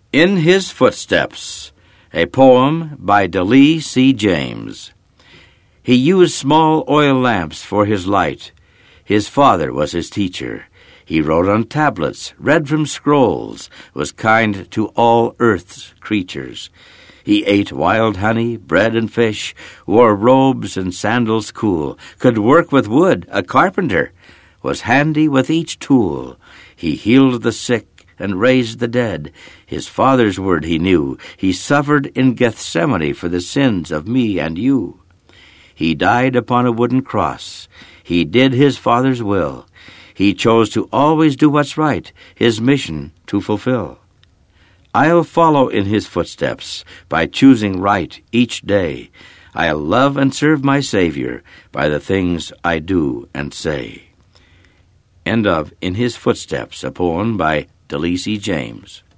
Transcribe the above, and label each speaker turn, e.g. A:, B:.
A: In His Footsteps, a poem by Deli C. James. He used small oil lamps for his light. His father was his teacher. He wrote on tablets, read from scrolls, was kind to all earth's creatures. He ate wild honey, bread and fish, wore robes and sandals cool, could work with wood, a carpenter, was handy with each tool. He healed the sick and raised the dead. His Father's word he knew. He suffered in Gethsemane for the sins of me and you. He died upon a wooden cross. He did his Father's will. He chose to always do what's right, his mission to fulfill. I'll follow in his footsteps by choosing right each day. I'll love and serve my Savior by the things I do and say. End of In His Footsteps, a poem by Deli C. James.